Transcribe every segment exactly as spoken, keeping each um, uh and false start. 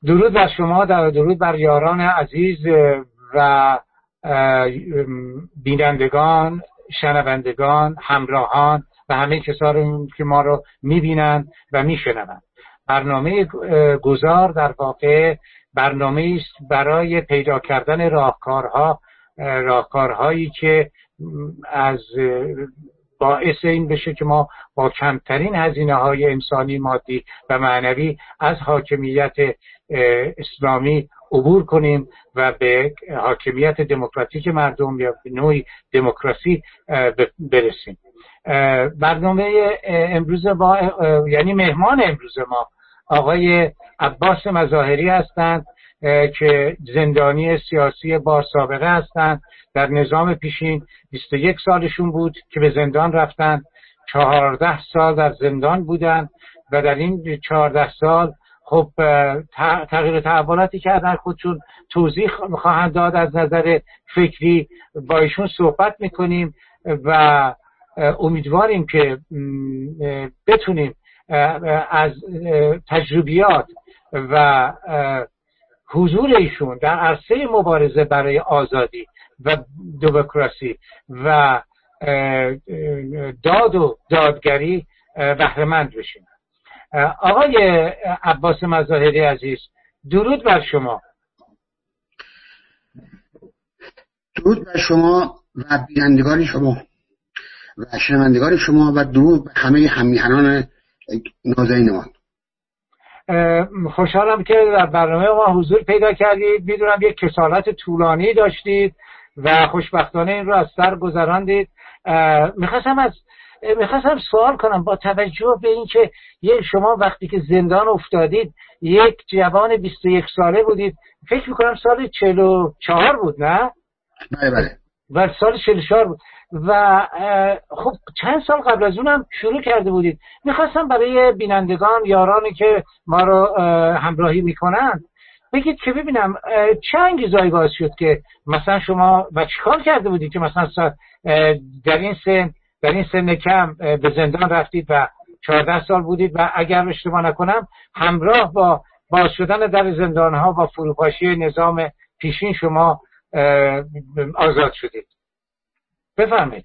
درود بر شما، در درود بر یاران عزیز و بینندگان، شنوندگان، همراهان و همه کسانی که ما رو میبینند و میشنوند. برنامه گذار در واقع برنامه است برای پیدا کردن راهکارها راهکارهایی که از باعث این بشه که ما با کمترین هزینه های انسانی، مادی و معنوی از حاکمیت اسلامی عبور کنیم و به حاکمیت دموکراتیک مردم یا به نوعی دموکراسی برسیم. برنامه امروز ما، یعنی مهمان امروز ما، آقای عباس مظاهری هستند که زندانی سیاسی با سابقه هستند. در نظام پیشین بیست و یک سالشون بود که به زندان رفتند. چهارده سال در زندان بودند و در این چهارده سال خب تغییر تحولاتی کردن، خودشون توضیح خواهند داد از نظر فکری. با ایشون صحبت میکنیم و امیدواریم که بتونیم از تجربیات و حضور ایشون در عرصه مبارزه برای آزادی و دموکراسی و داد و دادگری بهره‌مند بشیم. آقای عباس مظاهری عزیز، درود بر شما. درود بر شما و بینندگان شما و شنوندگان شما و درود بر همه همیهنان نازنین ما. خوشحالم که در برنامه ما حضور پیدا کردید. میدونم یک کسالت طولانی داشتید و خوشبختانه این رو از سر گذراندید. میخواستم از میخواستم سوال کنم، با توجه به اینکه یک شما وقتی که زندان افتادید یک جوان بیست و یک ساله بودید، فکر میکنم سال چهل و چهار بود، نه؟ بله بله. و سال چهل و چهار بود و خب چند سال قبل از اونم شروع کرده بودید. میخواستم برای بینندگان، یارانی که ما رو همراهی میکنن، بگید که ببینم چه انگیزه‌ای باعث شد که مثلا شما و چیکار کرده بودید که مثلا در این سن در این سن کم به زندان رفتید و چهارده سال بودید و اگر اشتباه نکنم همراه با باز شدن در زندان‌ها با فروپاشی نظام پیشین شما آزاد شدید. بفرمایید.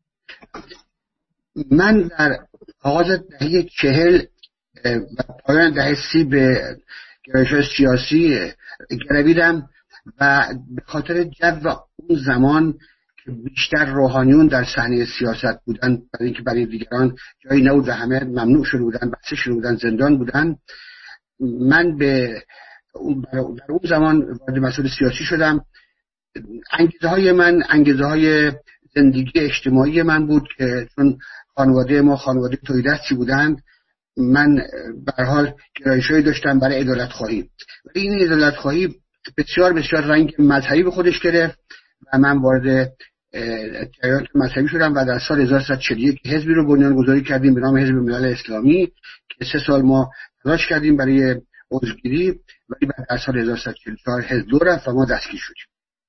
من در آغاز دهه چهل و پایان دهه سی به گرایش‌های سیاسی گرویدم و به خاطر جو اون زمان که بیشتر روحانیون در صحنه سیاست بودن، برای اینکه برای دیگران جایی نبود و همه ممنوع شده بودن، بسته شده بودن، زندان بودن، من به در اون زمان وارد مسائل سیاسی شدم. انگیزه های من انگیزه های زندگی اجتماعی من بود که چون خانواده ما خانواده توحیدستی بودند، من به هر حال گرایش‌هایی داشتم برای عدالت خواهی، ولی این عدالت خواهی بسیار بسیار رنگ مذهبی به خودش گرفت و من وارد جریانات مذهبی شدم و در سال هزار و سیصد و چهل و یک حزبی رو بنیانگذاری کردیم به نام حزب ملل اسلامی که سه سال ما تلاش کردیم برای عضوگیری، ولی بعد در سال هزار و سیصد و چهل و چهار حزب دو رفت و ما دستگیر شدیم.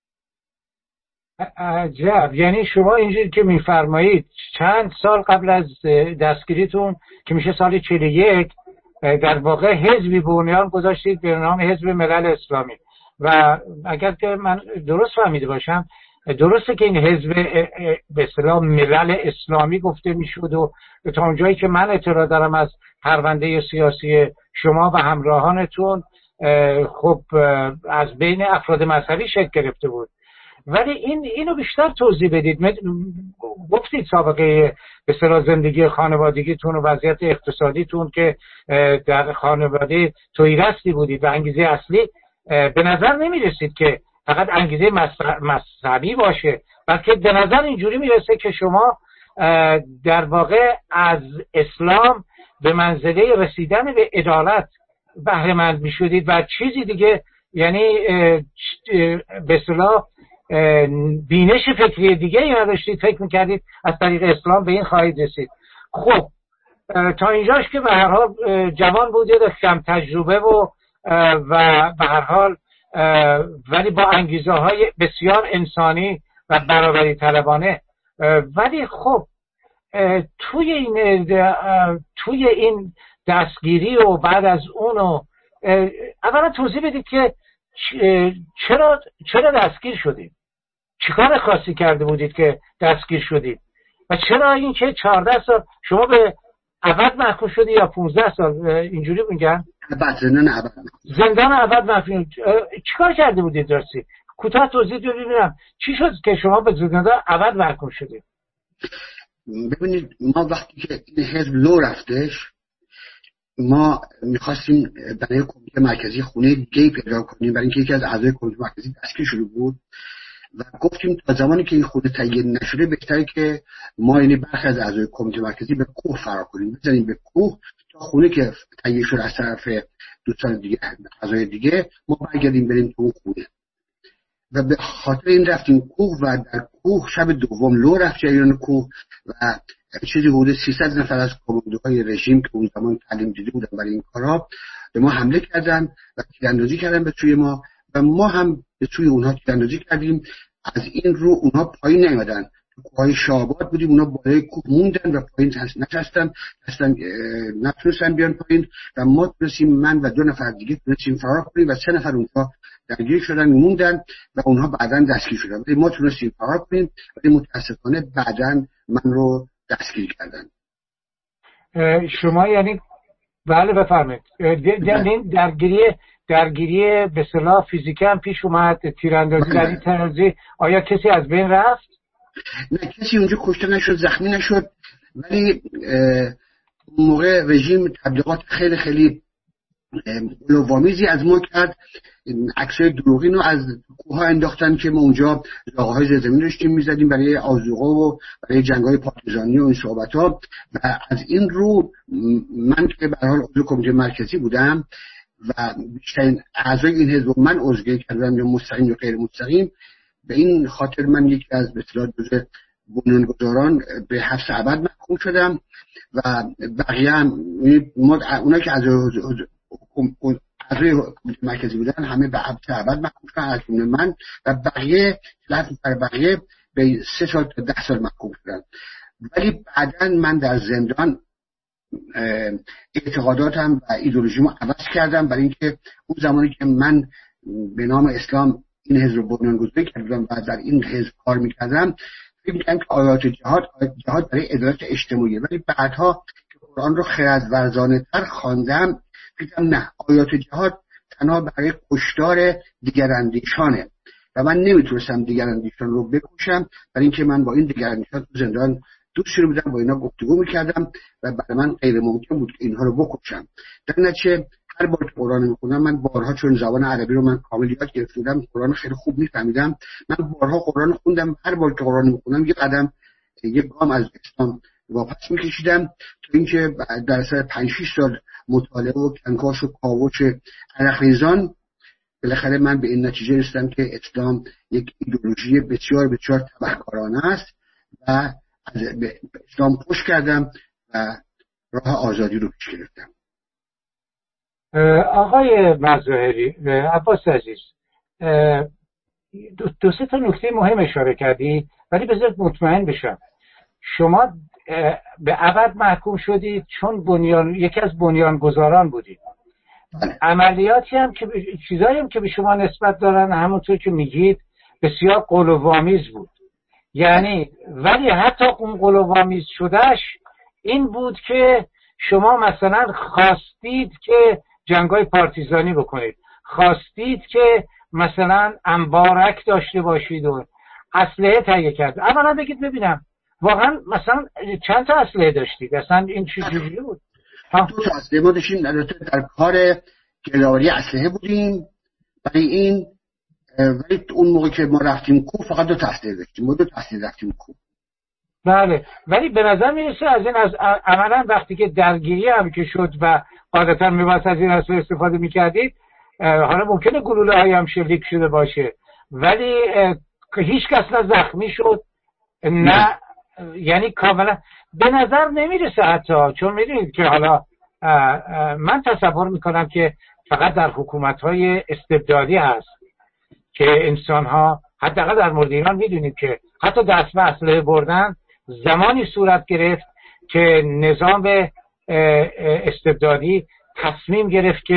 عجب. یعنی شما اینجوری که میفرمایید چند سال قبل از دستگیریتون که میشه سال چهل و یک در واقع حزبی بنیان گذاشتید به نام حزب ملل اسلامی و اگر که من درست فهمیده باشم درسته که این حزب به اصطلاح ملل اسلامی گفته میشد و تا اونجایی که من اطلاع دارم از پرونده سیاسی شما و همراهانتون خب از بین افراد مذهبی شکل گرفته بود، ولی این اینو بیشتر توضیح بدید. گفتید سابقه به اصطلاح زندگی خانوادگیتون و وضعیت اقتصادیتون که در خانواده توحیدستی بودید و انگیزه اصلی به نظر نمی رسید که فقط انگیزه مذهبی باشه، بلکه به نظر اینجوری میرسه که شما در واقع از اسلام به منزله رسیدن به عدالت بهره مند میشدید و چیزی دیگه، یعنی به اصطلاح بینش فکری دیگه ای نداشتید، فکر میکردید از طریق اسلام به این خواهید رسید. خب تا اینجاش که به هر حال جوان بودید و کم تجربه و و به هر حال ولی با انگیزه های بسیار انسانی و برابری طلبانه، ولی خب توی این توی این دستگیری و بعد از اونو اولا توضیح بدید که چرا چرا دستگیر شدید، چیکار خاصی کرده بودید که دستگیر شدید و چرا این که چهارده سال شما به ابد محکوم شدی یا پانزده سال اینجوری میگن؟ ابد زندان ابد. زندان ابد محکوم. چیکار کرده بودید درستی؟ کوتاه توضیح بدید ببینم چی شد که شما به زندان ابد محکوم شدید؟ ببینید ما وقتی که این حزب لو رفتش ما میخواستیم برای کمیته مرکزی خونه گی پیدا کنیم، برای اینکه یکی از اعضای کمیته مرکزی دستگیر شده بود و گفتیم تا زمانی که این خونه تهیه نشده بهتره که ما یعنی برخی از اعضای کمیته مرکزی به کوه فرار کنیم، بزنیم به کوه تا خونه که تهیه شده از طرف دوستان دیگه اعضای دیگه ما برگردیم بریم تو خونه. و به خاطر این رفتیم کوه و در کوه شب دوم لو رفت جریان کوه و چیزی حدود سیصد نفر از کماندوهای رژیم که اون زمان تعلیم دیده بودن برای این کارا به ما حمله کردن و تیراندازی کردن به سوی ما و ما هم به سوی اونها تیراندازی کردیم. از این رو اونها پایین نیومدن، تو کوههای شاباد بودیم، اونها بالای کوه موندن و پایین نشستن، نشستن نتونستن بیان پایین و ما تونستیم من و دو نفر دیگه تونستیم فرار کنیم و سه نفر اونها درگیر شدن موندن و اونها بعداً دستگیر شدن. ولی ما تونستیم فرار کنیم ولی متاسفانه بعداً من رو دستگیر کردن. شما یعنی بله بفرمایید. یعنی درگیری درگیری به اصطلاح فیزیکی هم پیش اومد، تیراندازی در این تیراندازی آیا کسی از بین رفت؟ نه کسی اونجا کشته نشد، زخمی نشد، ولی اون موقع رژیم تبلیغات خیلی خیلی لوامیزی از ما کرد. عکسای دروغین رو از کوه ها انداختن که ما اونجا لاغهای زیرزمین داشتیم میزدیم برای آذوقه و برای جنگ‌های پارتیزانی و این صحبت ها و از این رو من که به هر حال عضو کمیته مرکزی بودم و بیشترین اعضای این حزب من عضوگیری کردم یا مستقیم یا غیر مستقیم، به این خاطر من یکی از به اصطلاح جزء بنیانگذاران به حبس ابد محکوم شدم و بقیه هم اونایی که از اعضای کمیته مرکزی بودن همه به حبس ابد محکوم شدن از جمله من و بقیه در بقیه به سه سال تا ده سال محکوم شدن. ولی بعداً من در زندان اعتقاداتم و ایدئولوژیمو عوض کردم، برای اینکه اون زمانی که من به نام اسلام این حزب رو بنیانگذاری کردم و در این حزب کار میکردم فکر می‌کردم که آیات جهاد جهاد برای عدالت اجتماعی، ولی بعدها که قرآن رو خردورزانه تر خواندم فکرم نه، آیات جهاد تنها برای کشتار دیگراندیشانه و من نمیتونستم دیگراندیشان رو بکشم، برای اینکه من با این دیگراندیشان تو زندان دوست شده بودم، با اینا گفتگو میکردم و برای من غیر ممکن بود که اینها رو بکشم. در نتیجه هر بار که قرآن میخونم، من بارها چون زبان عربی رو من کامل یاد گرفته بودم، قرآن خیلی خوب میفهمیدم، من بارها قرآن خوندم، هر بار که قرآن میخونم یه قدم یه گام از اسلام واپس میکشیدم تا اینکه در اثر پنج شش سال مطالعه و کنکاش و کاوش عرق‌ریزان بالاخره من به این نتیجه رسیدم که اسلام یک ایدئولوژی بسیار بسیار تبهکارانه است و از به اسلام پشت کردم و راه آزادی رو پیش گرفتم. آقای مظاهری، عباس عزیز، دو سه تا نکته مهم اشاره کردی ولی بذارید مطمئن بشم. شما به ابد محکوم شدید چون بنیان یکی از بنیانگذاران بودید. عملیاتی هم که چیزایی هم که به شما نسبت دارن همونطور که میگید بسیار قلوآمیز بود. یعنی ولی حتی اون قلوآمیز شدهش این بود که شما مثلا خواستید که جنگای پارتیزانی بکنید، خواستید که مثلا انبارک داشته باشید و اسلحه تهیه کرد. اولا بگید ببینم واقعا مثلا چند تا اسلحه داشتید؟ اصلا این چه جوری بود؟ دو تا اسلحه ما داشتیم، در کار گلاوری اسلحه بودیم. برای این ولی اون موقع که ما رفتیم کوه فقط دو تا اسلحه داشتیم، ما دو تا اسلحه رفتیم کوه. بله، ولی به نظر میرسه از این از عملا وقتی که درگیری هم که شد و قاعدتا میباید از این اسلحه استفاده میکردید، حالا ممکنه گلوله هایی هم شلیک شده باشه ولی هیچ کس نه زخمی شد نه، یعنی کاملا به نظر نمیرسه حتی، چون میدونید که حالا من تصور میکنم که فقط در حکومت‌های استبدادی هست که انسان‌ها، حداقل در مورد ایران میدونید که حتی دست به اسلحه بردن زمانی صورت گرفت که نظام استبدادی تصمیم گرفت که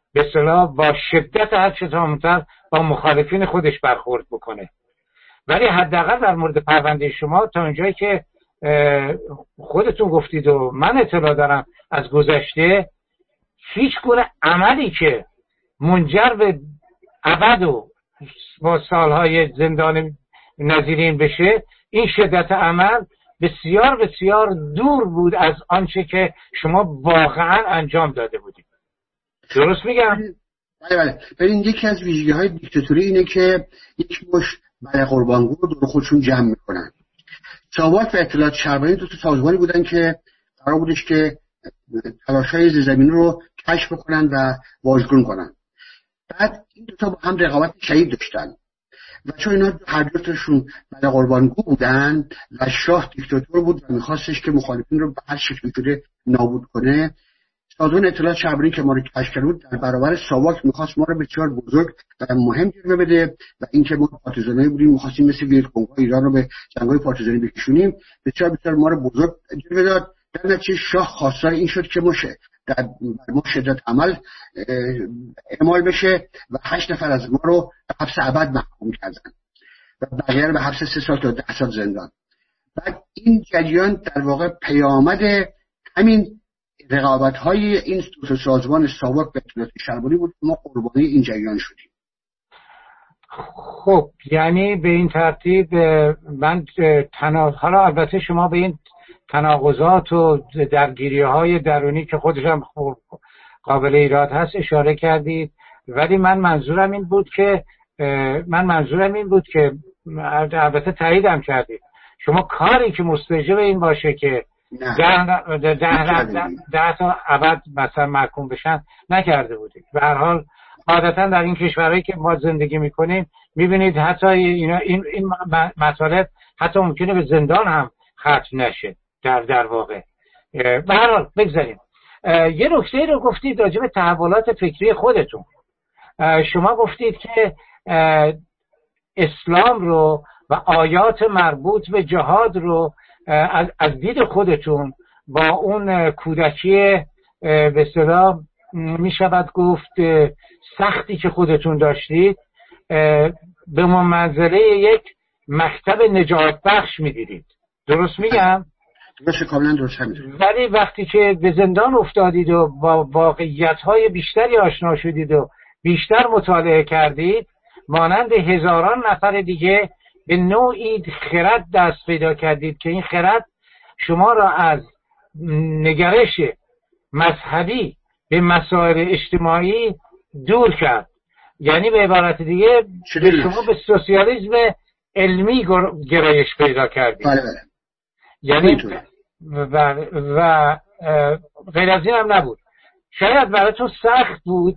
به اصطلاح با شدت هر چه تمامتر با مخالفین خودش برخورد بکنه. ولی حداقل در مورد پرونده شما تا اونجایی که خودتون گفتید و من اطلاع دارم از گذشته، هیچ گونه عملی که منجر به ابد و با سالهای زندان نظیرین بشه، این شدت عمل بسیار بسیار دور بود از آنچه که شما واقعا انجام داده بودید. درست میگم؟ بله بله. ببین یکی از ویژگی های دیکتاتوری اینه که یک مش بله قربانگو رو دور خودشون جمع میکنن. ساواک و اطلاعات شهربانی دو تا سازمانی بودن که قرار بودش که تلاش‌های زیرزمینی رو کشف بکنن و واژگون کنن. بعد این دو تا با هم رقابت شدید داشتن و چون اینا هر دو تاشون بله قربانگو بودن و شاه دیکتاتور بود و میخواستش که مخالفین رو به هر شکلی شده نابود کنه، سازمان اطلاعات شهربانی که ما رو کشف کرد در برابر ساواک میخواست ما رو بسیار بزرگ و مهم جلوه بده و اینکه ما پارتیزانی بودیم، میخواستیم مثل ویتکونگ‌ها ایران رو به جنگ‌های پارتیزانی بکشونیم، بسیار بسیار ما رو بزرگ جلوه داد. در نتیجه شاه خواستار این شد که مشه در ما شدت عمل اعمال بشه و هشت نفر از ما رو به حبس ابد محکوم کردن و بقیه رو به حبس سه سال تا ده سال زندان. بعد این جریان در واقع پیامد همین رقابت های این دو سازمان ساواک و اطلاعات شهربانی بود که ما قربانی این جریان شدیم. خب یعنی به این ترتیب من تناقض، حالا البته شما به این تناقضات و درگیری های درونی که خودش هم قابل ایراد هست اشاره کردید، ولی من منظورم این بود که من منظورم این بود که البته تاییدم کردید شما کاری که مستوجب این باشه که ده, ده, ده, ده, ده تا ابد مثلا محکوم بشن نکرده بودید. به هر حال عادتا در این کشورهایی که ما زندگی میکنیم میبینید حتی اینا این این مطالب حتی ممکنه به زندان هم ختم نشه در در واقع. به هر حال بگذاریم. یه نکته رو گفتید راجع به تحولات فکری خودتون. شما گفتید که اسلام رو و آیات مربوط به جهاد رو از, از دید خودتون با اون کودکی به اصطلاح می شود گفت سختی که خودتون داشتید به منزله یک مکتب نجات بخش می دیدید. درست میگم؟ درست، کاملا درست همینطور. ولی وقتی که به زندان افتادید و با واقعیت‌های بیشتری آشنا شدید و بیشتر مطالعه کردید، مانند هزاران نفر دیگه به نوعی خرد دست پیدا کردید که این خرد شما را از نگرش مذهبی به مسائل اجتماعی دور کرد. یعنی به عبارت دیگه شما به سوسیالیسم علمی گرایش پیدا کردید. بله بله. یعنی و, و غیر از این هم نبود. شاید براتون سخت بود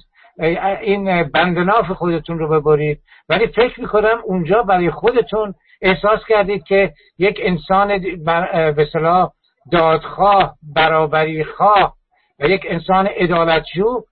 این بندناف خودتون رو ببرید، ولی فکر میکنم اونجا برای خودتون احساس کردید که یک انسان به اصطلاح دادخواه، برابری خواه و یک انسان عدالتجو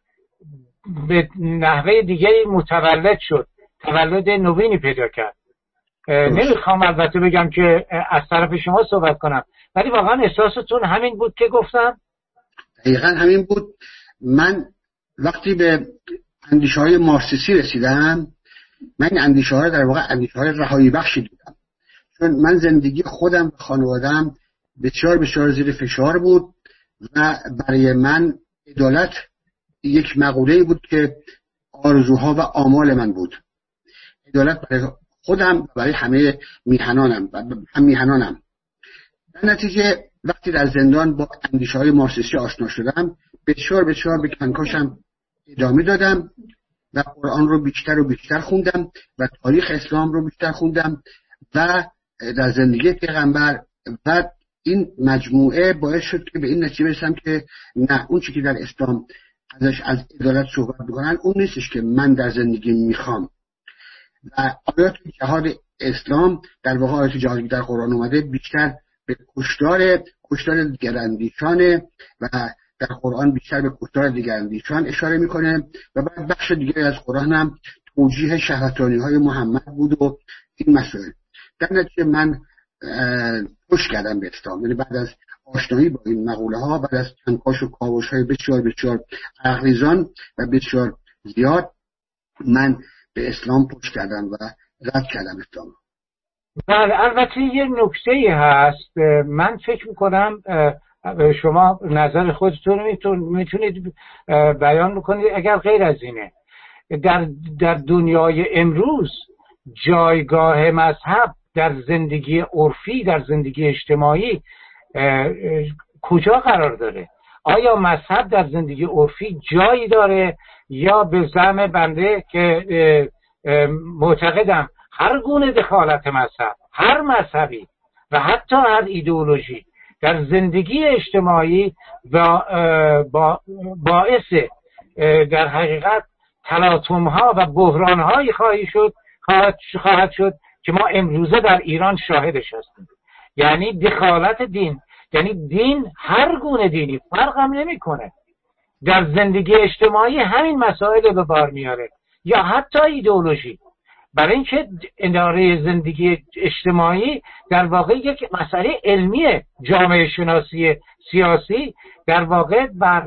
به نحوه دیگری متولد شد، تولد نوینی پیدا کرد. نمیخوام البته بگم که از طرف شما صحبت کنم، ولی واقعا احساستون همین بود که گفتم؟ دقیقا همین بود. من وقتی به اندیشه های مارکسیستی رسیدم، من این اندیشه ها در واقع اندیشه های رهایی بخشی دیدم، چون من زندگی خودم و خانوادم بسیار بسیار زیر فشار بود و برای من عدالت یک مقوله بود که آرزوها و آمال من بود. عدالت برای خودم و برای همه میهنانم و هم میهنانم. در نتیجه وقتی در زندان با اندیشه های مارکسیستی آشنا شدم، بسیار بسیار به کنکاشم ادامه دادم و قرآن رو بیشتر و بیشتر خوندم و تاریخ اسلام رو بیشتر خوندم و در زندگی پیغمبر، و این مجموعه باعث شد که به این نتیجه برسم که نه، اون چیزی که در اسلام ازش از عدالت صحبت می‌کنن اون نیستش که من در زندگی میخوام. و آیات جهاد اسلام در واقع آیات جهادی در قرآن اومده بیشتر به کشتار کشتار دیگراندیشانه و در قرآن بیشتر به کشتار دیگراندیشان اشاره میکنه و بعد بخش دیگری از قرآن هم توجیه شهوتانی های محمد بود و این مسائل. در نتیجه من پشت کردم به اسلام، یعنی بعد از آشنایی با این مقوله ها، بعد از کنکاش و کاوش های بسیار بسیار عقل‌ریزان و بسیار زیاد من به اسلام پشت کردم و رد کردم اسلام. بله، البته یه نکته‌ای هست. من فکر میکنم شما نظر خودتون میتونید بیان بکنید. اگر غیر از اینه در در دنیای امروز جایگاه مذهب در زندگی عرفی، در زندگی اجتماعی کجا قرار داره؟ آیا مذهب در زندگی عرفی جایی داره، یا به زعم بنده که معتقدم هر گونه دخالت مذهب، هر مذهبی و حتی هر ایدئولوژی در زندگی اجتماعی با باعث در حقیقت تلاطم ها و بحران هایی خواهی شد خواهد, خواهد شد که ما امروزه در ایران شاهدش هستیم. یعنی دخالت دین، یعنی دین، هر گونه دینی فرق هم نمیکنه، در زندگی اجتماعی همین مسائل به بار میاره، یا حتی ایدئولوژی. برای اینکه اداره زندگی اجتماعی در واقع یک مسئله علمیه، جامعه شناسی سیاسی در واقع بر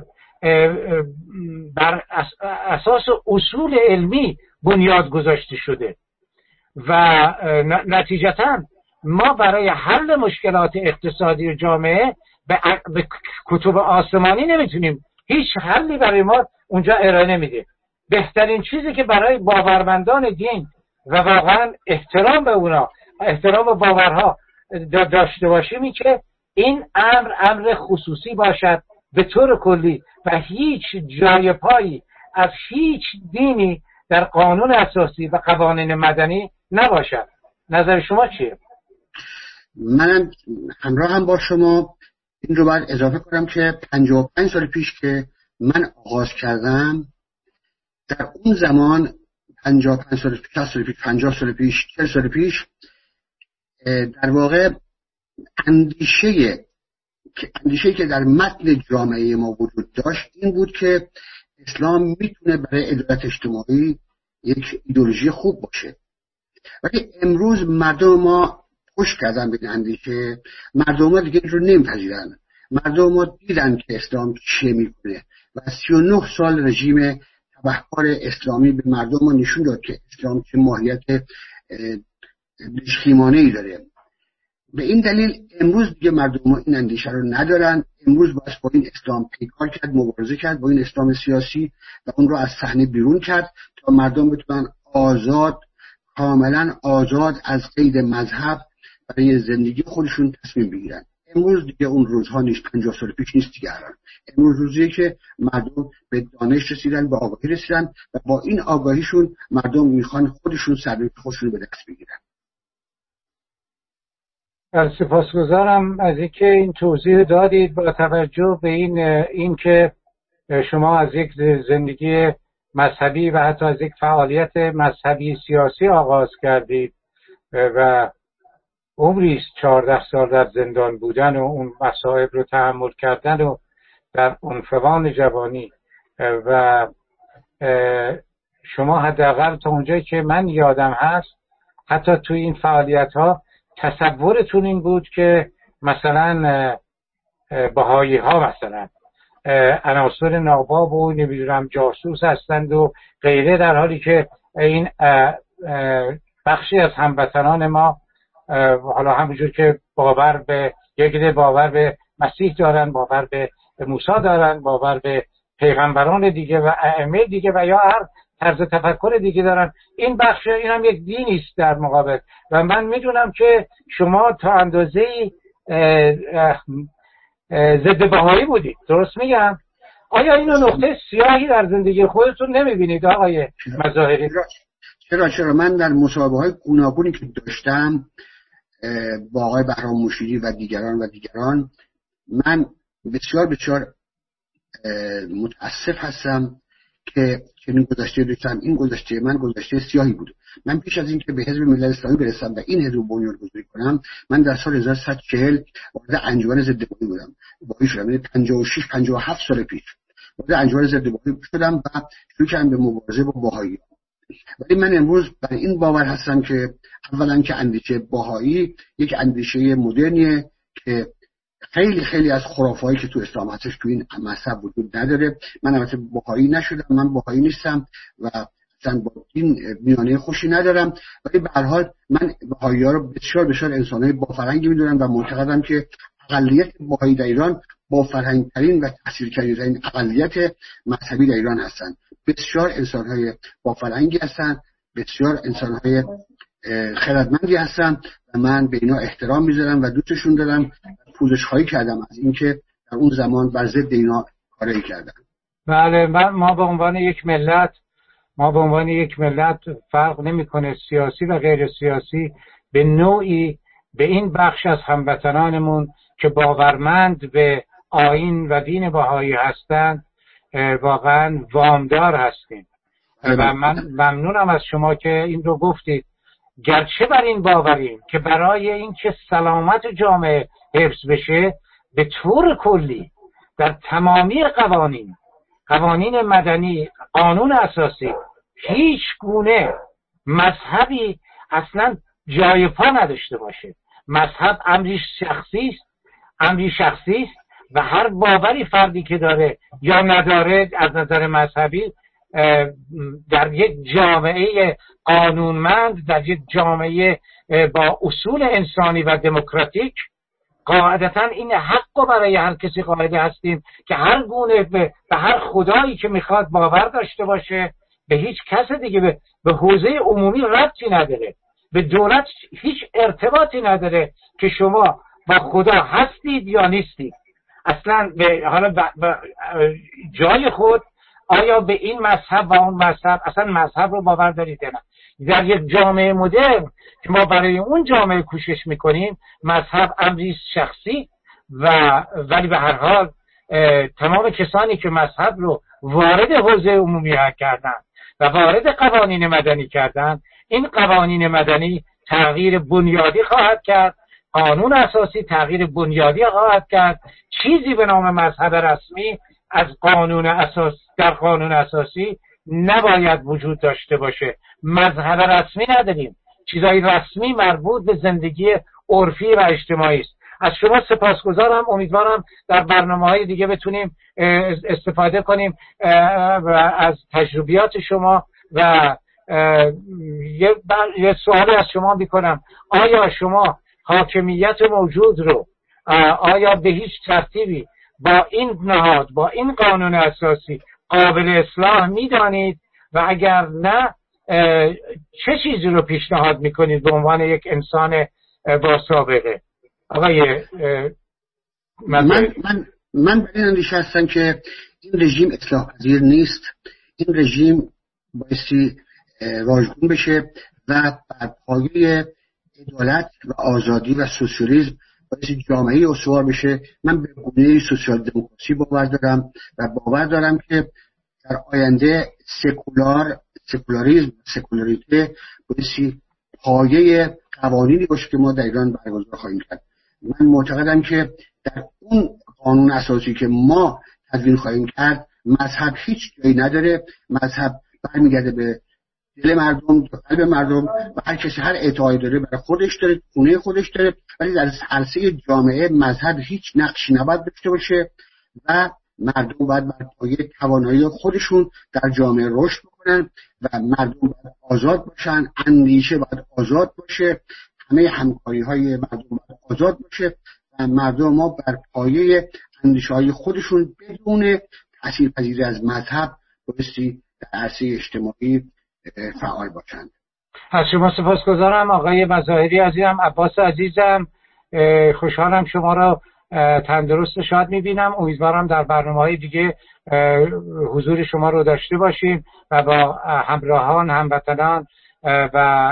بر اساس اصول علمی بنیاد گذاشته شده و نتیجتا ما برای حل مشکلات اقتصادی و جامعه به, به کتب آسمانی نمیتونیم، هیچ حلی برای ما اونجا ارائه نمیده. بهترین چیزی که برای باورمندان دین و واقعا احترام به اونا، احترام به باورها داشته باشیم، این که این امر امر خصوصی باشد به طور کلی و هیچ جای پایی از هیچ دینی در قانون اساسی و قوانین مدنی نباشد. نظر شما چیه؟ منم همراه هم با شما. این رو باید اضافه کنم که پنجاه و پنج سال پیش که من آغاز کردم، در اون زمان پنجاه و پنج سال پیش، شصت سال پیش، پنجاه سال پیش، چهل سال پیش، در واقع اندیشه که اندیشه‌ای که در متن جامعه ما وجود داشت این بود که اسلام میتونه برای عدالت اجتماعی یک ایدئولوژی خوب باشه. ولی امروز مردم ما پشت کردن به این اندیشه، مردم ما دیگه این رو نمیپذیرن. مردم ما دیدن که اسلام چه میکنه و سی و نه سال رژیم تبهکار اسلامی به مردم ما نشون داد که اسلام چه ماهیت دشخیمانه‌ای داره. به این دلیل امروز دیگه مردم ما این اندیشه رو ندارن. امروز باید با این اسلام پیکار کرد، مبارزه کرد با این اسلام سیاسی و اون رو از صحنه بیرون کرد تا مردم بتونن آزاد، کاملا آزاد از قید مذهب برای زندگی خودشون تصمیم بگیرن. امروز دیگه اون روزها نیست، پنجاه سال پیش نیست دیگه. امروز روزیه که مردم به دانش رسیدن، به آگاهی رسیدن و با این آگاهیشون مردم میخوان خودشون سرنوشت خودشون به دست بگیرن. سپاسگزارم از اینکه این توضیح دادید. با توجه به این این که شما از یک زندگی مذهبی و حتی از یک فعالیت مذهبی سیاسی آغاز کردید و عمری است چهارده سال در زندان بودن و اون مصائب رو تحمل کردن و در عنفوان جوانی، و شما حداقل تا اونجایی که من یادم هست حتی توی این فعالیت ها تصورتون این بود که مثلا بهایی ها مثلا عناصر ناباب و نمیدونم جاسوس هستند و غیره، در حالی که این بخشی از هموطنان ما حالا همونجور که باور به یک عده باور به مسیح دارن، باور به موسی دارن، باور به پیغمبران دیگه و ائمه دیگه و یا هر طرز تفکر دیگه دارن، این بخش این هم یک دینی است در مقابل. و من میدونم که شما تا اندازه‌ای ضد بهایی بودید، درست میگم؟ آیا اینو نقطه سیاهی در زندگی خودتون نمیبینید آقای مظاهری؟ چرا چرا من در مصاحبه‌های گوناگونی که داشتم با آقای بهرام مشیری و دیگران و دیگران من بسیار بسیار متاسف هستم که چنین گذشته داشتم. این گذشته من گذشته سیاهی بود. من پیش از اینکه به حزب ملت اسلامی برسم و این حزب بنیانگذاری کنم، من در سال هزار و سیصد و چهل وارد انجمن ضد بهایی بودم. بهایی شدم، یعنی پنجاه و شش پنجاه و هفت سال پیش وارد انجمن ضد بهایی شدم و شروع کردم به مبارزه با بهایی. ولی من امروز بر این باور هستم که اولا که اندیشه بهایی یک اندیشه مدرنیه که خیلی خیلی از خرافهایی که تو اسلام هستش تو این مذهب وجود نداره. من البته بهایی نشدم، من بهایی نیستم و اصلا با این میانه خوشی ندارم، ولی به هر حال من بهایی‌ها رو بسیار بسیار انسان‌های با فرهنگی می‌دونم و معتقدم که اقلیت بهایی در ایران با فرهنگ‌ترین و تأثیرگذارترین اقلیت مذهبی در ایران هستند. بسیار انسان‌های با فرهنگی هستند، بسیار انسان‌های خردمندی هستند و من به اینا احترام می‌ذارم و دوستشون دارم. پوزش خواهی کردم از اینکه در اون زمان بر ضد اینا کاری کردن. بله، ما به عنوان یک ملت ما به عنوان یک ملت فرق نمی‌کنه سیاسی و غیر سیاسی، به نوعی به این بخش از هموطنانمون که باورمند به آیین و دین بهایی هستند واقعا وامدار هستیم و من ممنونم از شما که این رو گفتید. گرچه بر این باوریم که برای اینکه سلامت جامعه حفظ بشه به طور کلی در تمامی قوانین قوانین مدنی، قانون اساسی، هیچ گونه مذهبی اصلا جای پا نداشته باشه. مذهب امری شخصی است، امری شخصی است و هر باوری فردی که داره یا نداره از نظر مذهبی در یک جامعه قانونمند، در یک جامعه با اصول انسانی و دموکراتیک، قاعدتا این حق برای هر کسی قائل هستیم که هر گونه به, به هر خدایی که میخواد باور داشته باشه. به هیچ کس دیگه به, به حوزه عمومی ربطی نداره، به دولت هیچ ارتباطی نداره که شما با خدا هستید یا نیستید. اصلا به حالا به, به جای خود آیا به این مذهب و اون مذهب اصلا مذهب رو باور دارید یا نه؟ در یک جامعه مدرن که ما برای اون جامعه کوشش میکنیم، مذهب امری شخصی و ولی به هر حال تمام کسانی که مذهب رو وارد حوزه عمومی کردن و وارد قوانین مدنی کردن، این قوانین مدنی تغییر بنیادی خواهد کرد، قانون اساسی تغییر بنیادی خواهد کرد. چیزی به نام مذهب رسمی از قانون اساس در قانون اساسی نباید وجود داشته باشه. مذهب رسمی نداریم، چیزای رسمی مربوط به زندگی عرفی و اجتماعی است. از شما سپاسگزارم، امیدوارم در برنامه‌های دیگه بتونیم استفاده کنیم و از تجربیات شما. و یه, یه سوالی از شما میکنم، آیا شما حاکمیت موجود رو آیا به هیچ ترتیبی با این نهاد، با این قانون اساسی قابل اصلاح میدانید و اگر نه چه چیزی رو پیشنهاد میکنید به عنوان یک انسان با سابقه؟ آقای من من من به این اندیشه هستم که این رژیم اصلاح پذیر نیست. این رژیم بایستی راجگون بشه و بر پایه عدالت و آزادی و سوسیالیسم بایستی جامعه استوار بشه. من به گونه سوسیال دموکراسی باور دارم و باور دارم که در آینده سکولار سکولاریسم سکولاریته بایستی پایه قوانینی باشه که ما در ایران برگزار خواهیم کرد. من معتقدم که در اون قانون اساسی که ما تدوین خواهیم کرد مذهب هیچ جایی نداره. مذهب برمیگرده به دل مردم، به قلب مردم و هر کسی هر اعتقادی داره برای خودش داره، خونه خودش داره، ولی در عرصه جامعه مذهب هیچ نقشی نباید داشته باشه و مردم باید بر پایه توانایی خودشون در جامعه رشد بکنن و مردم باید آزاد باشن، اندیشه باید آزاد باشه، همه همکاری های مردم باید آزاد باشه و مردم ما بر پایه اندیشه های خودشون بدون تاثیرپذیری از مذهب بایستی در عرصه اجتماعی فعال باشند. از شما سپاسگزارم آقای مظاهری عزیزم. عباس عزیزم، خوشحالم شما را تندرست شاد میبینم. امیدوارم در برنامه‌های دیگه حضور شما رو داشته باشیم و با همراهان، هموطنان و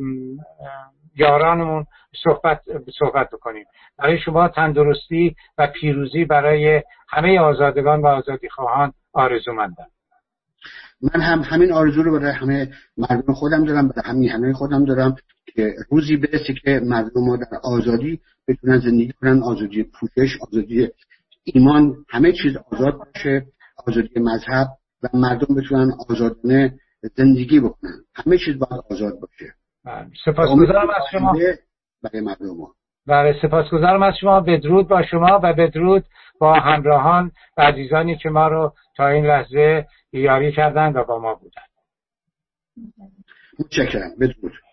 یارانمون صحبت صحبت بکنیم. برای شما تندرستی و پیروزی برای همه آزادگان و آزادیخواهان آرزومندم. من هم همین آرزو رو برای همه مردم خودم دارم، برای همین همه خودم دارم که روزی برسه که مردم ما در آزادی بتونن زندگی کنن، آزادی پوشش، آزادی ایمان، همه چیز آزاد باشه، آزادی مذهب و مردم بتونن آزادانه زندگی بکنن. همه چیز باید آزاد باشه. سپاسگزارم از شما. برای مردم ما. بله سپاسگزارم از شما. بدرود با شما و بدرود با همراهان و عزیزانی که ما رو تا این لحظه یاری کردند و با ما بودند. متشکرم. بدرود.